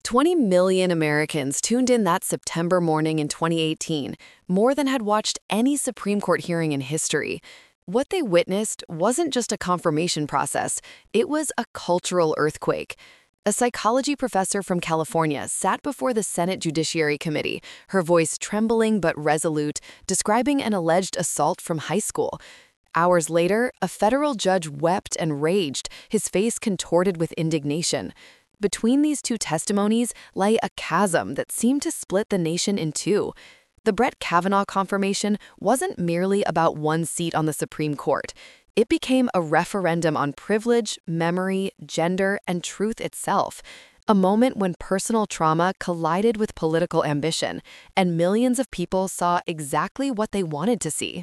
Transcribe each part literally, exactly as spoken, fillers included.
twenty million Americans tuned in that September morning in twenty eighteen, more than had watched any Supreme Court hearing in history. What they witnessed wasn't just a confirmation process, it was a cultural earthquake. A psychology professor from California sat before the Senate Judiciary Committee, her voice trembling but resolute, describing an alleged assault from high school. Hours later, a federal judge wept and raged, his face contorted with indignation. Between these two testimonies lay a chasm that seemed to split the nation in two. The Brett Kavanaugh confirmation wasn't merely about one seat on the Supreme Court. It became a referendum on privilege, memory, gender, and truth itself. A moment when personal trauma collided with political ambition, and millions of people saw exactly what they wanted to see.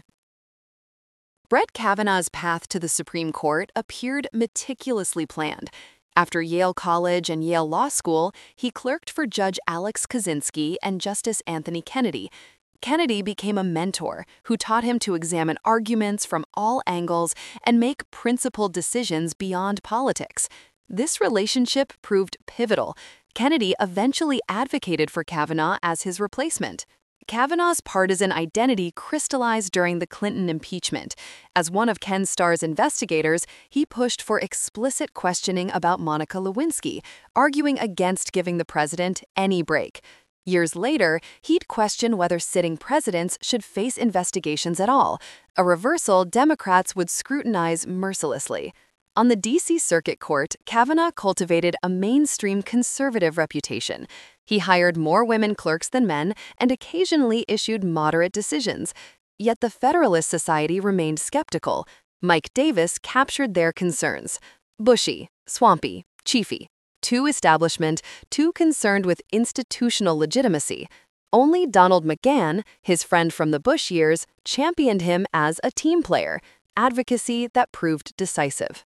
Brett Kavanaugh's path to the Supreme Court appeared meticulously planned. After Yale College and Yale Law School, he clerked for Judge Alex Kozinski and Justice Anthony Kennedy. Kennedy became a mentor who taught him to examine arguments from all angles and make principled decisions beyond politics. This relationship proved pivotal. Kennedy eventually advocated for Kavanaugh as his replacement. Kavanaugh's partisan identity crystallized during the Clinton impeachment. As one of Ken Starr's investigators, he pushed for explicit questioning about Monica Lewinsky, arguing against giving the president any break. Years later, he'd question whether sitting presidents should face investigations at all, a reversal Democrats would scrutinize mercilessly. On the D C Circuit Court, Kavanaugh cultivated a mainstream conservative reputation. He hired more women clerks than men and occasionally issued moderate decisions. Yet the Federalist Society remained skeptical. Mike Davis captured their concerns. Bushy, swampy, chiefy. Too establishment, too concerned with institutional legitimacy. Only Donald McGahn, his friend from the Bush years, championed him as a team player, advocacy that proved decisive.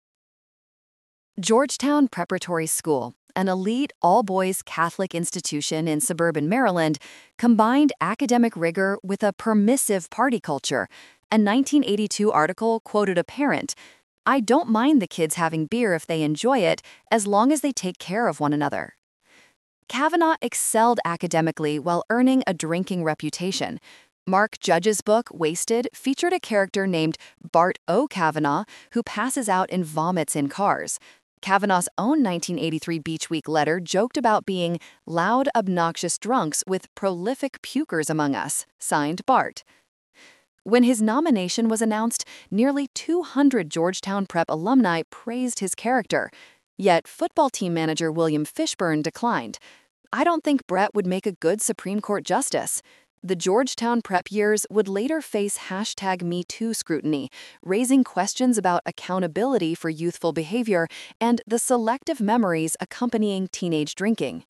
Georgetown Preparatory School, an elite all-boys Catholic institution in suburban Maryland, combined academic rigor with a permissive party culture. A nineteen eighty-two article quoted a parent, "I don't mind the kids having beer if they enjoy it, as long as they take care of one another." Kavanaugh excelled academically while earning a drinking reputation. Mark Judge's book, Wasted, featured a character named Bart O. Kavanaugh who passes out and vomits in cars. Kavanaugh's own nineteen eighty-three Beach Week letter joked about being loud, obnoxious drunks with prolific pukers among us, signed Bart. When his nomination was announced, nearly two hundred Georgetown Prep alumni praised his character. Yet football team manager William Fishburne declined. "I don't think Brett would make a good Supreme Court justice." The Georgetown Prep years would later face hashtag Me Too scrutiny, raising questions about accountability for youthful behavior and the selective memories accompanying teenage drinking.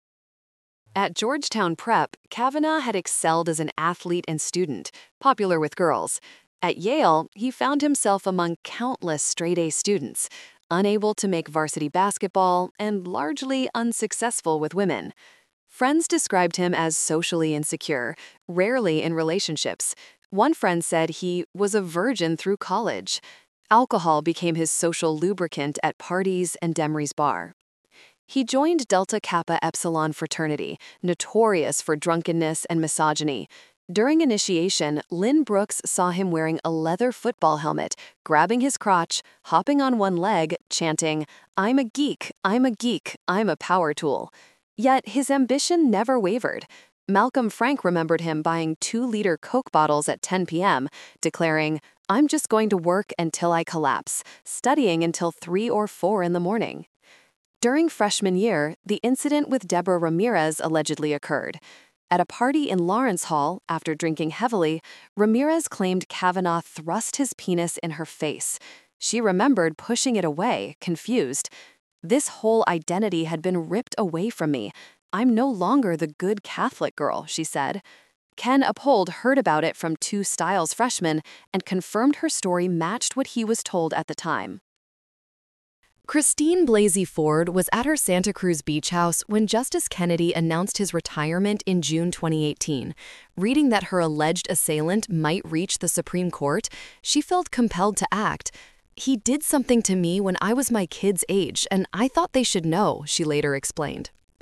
At Georgetown Prep, Kavanaugh had excelled as an athlete and student, popular with girls. At Yale, he found himself among countless straight-A students, unable to make varsity basketball and largely unsuccessful with women. Friends described him as socially insecure, rarely in relationships. One friend said he was a virgin through college. Alcohol became his social lubricant at parties and Demery's bar. He joined Delta Kappa Epsilon fraternity, notorious for drunkenness and misogyny. During initiation, Lynn Brooks saw him wearing a leather football helmet, grabbing his crotch, hopping on one leg, chanting, "I'm a geek, I'm a geek, I'm a power tool." Yet his ambition never wavered. Malcolm Frank remembered him buying two-liter Coke bottles at ten p m, declaring, "I'm just going to work until I collapse, studying until three or four in the morning." During freshman year, the incident with Deborah Ramirez allegedly occurred. At a party in Lawrence Hall, after drinking heavily, Ramirez claimed Kavanaugh thrust his penis in her face. She remembered pushing it away, confused. "This whole identity had been ripped away from me. I'm no longer the good Catholic girl," she said. Ken Uphold heard about it from two Styles freshmen and confirmed her story matched what he was told at the time. Christine Blasey Ford was at her Santa Cruz beach house when Justice Kennedy announced his retirement in June twenty eighteen. Reading that her alleged assailant might reach the Supreme Court, she felt compelled to act. "He did something to me when I was my kid's age, and I thought they should know," she later explained.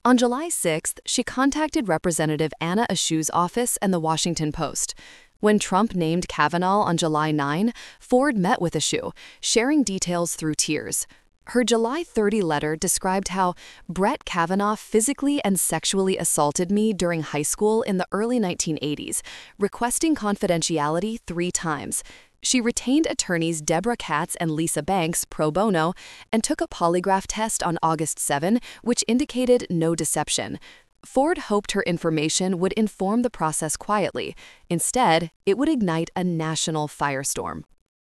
On July sixth, she contacted Representative Anna Eshoo's office and the Washington Post. When Trump named Kavanaugh on July ninth, Ford met with Eshoo, sharing details through tears. Her July thirtieth letter described how Brett Kavanaugh physically and sexually assaulted me during high school in the early nineteen eighties, requesting confidentiality three times. She retained attorneys Deborah Katz and Lisa Banks pro bono and took a polygraph test on August seventh, which indicated no deception. Ford hoped her information would inform the process quietly. Instead, it would ignite a national firestorm.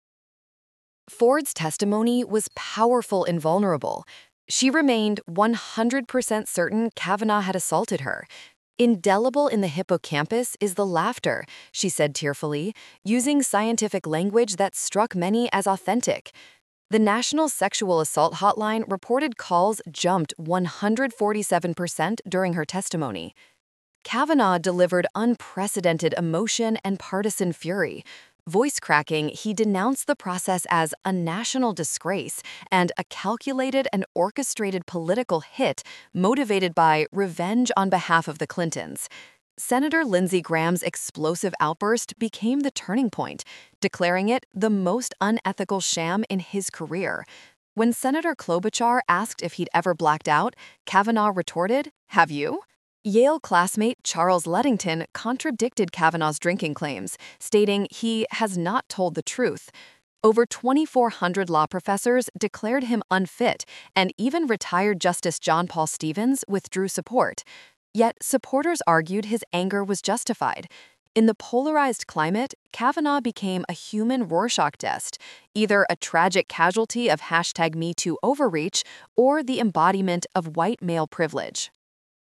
Ford's testimony was powerful and vulnerable. She remained one hundred percent certain Kavanaugh had assaulted her. Indelible in the hippocampus is the laughter, she said tearfully, using scientific language that struck many as authentic. The National Sexual Assault Hotline reported calls jumped one hundred forty-seven percent during her testimony. Kavanaugh delivered unprecedented emotion and partisan fury. Voice cracking, he denounced the process as a national disgrace and a calculated and orchestrated political hit motivated by revenge on behalf of the Clintons. Senator Lindsey Graham's explosive outburst became the turning point, declaring it the most unethical sham in his career. When Senator Klobuchar asked if he'd ever blacked out, Kavanaugh retorted, "Have you?" Yale classmate Charles Ludington contradicted Kavanaugh's drinking claims, stating he has not told the truth. Over twenty-four hundred law professors declared him unfit, and even retired Justice John Paul Stevens withdrew support. Yet supporters argued his anger was justified. In the polarized climate, Kavanaugh became a human Rorschach test, either a tragic casualty of hashtag MeToo overreach or the embodiment of white male privilege.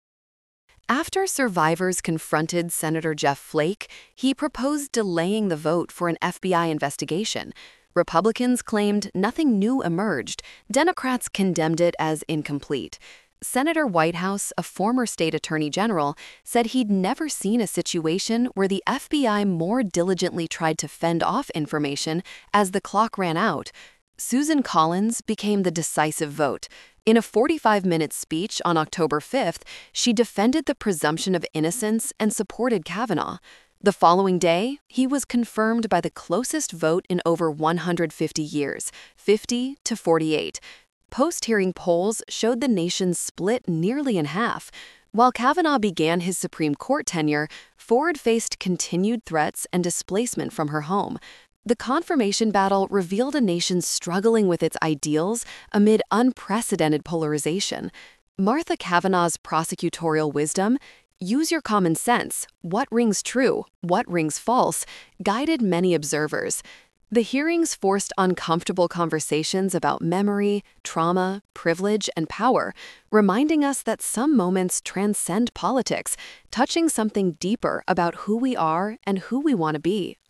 After survivors confronted Senator Jeff Flake, he proposed delaying the vote for an F B I investigation. Republicans claimed nothing new emerged. Democrats condemned it as incomplete. Senator Whitehouse, a former state attorney general, said he'd never seen a situation where the F B I more diligently tried to fend off information as the clock ran out. Susan Collins became the decisive vote. In a forty-five minute speech on October fifth, she defended the presumption of innocence and supported Kavanaugh. The following day, he was confirmed by the closest vote in over one hundred fifty years, fifty to forty-eight. Post-hearing polls showed the nation split nearly in half. While Kavanaugh began his Supreme Court tenure, Ford faced continued threats and displacement from her home. The confirmation battle revealed a nation struggling with its ideals amid unprecedented polarization. Martha Kavanaugh's prosecutorial wisdom, use your common sense, what rings true, what rings false, guided many observers. The hearings forced uncomfortable conversations about memory, trauma, privilege, and power, reminding us that some moments transcend politics, touching something deeper about who we are and who we want to be.